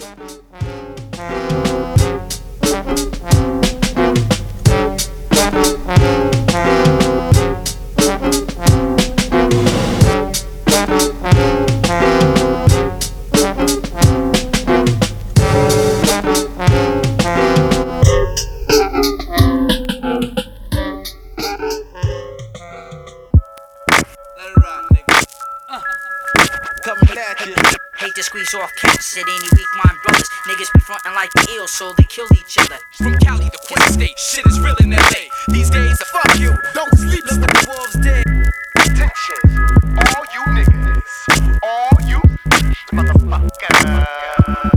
Coming at you. Hate to squeeze off cats, it ain't weak mind brothers. Niggas be frontin' like they ill, so they kill each other. From Cali to Flint State, shit is real in LA. These days, fuck you, don't sleep, look at the wolves dead. Attention, all you niggas, all you motherfuckers.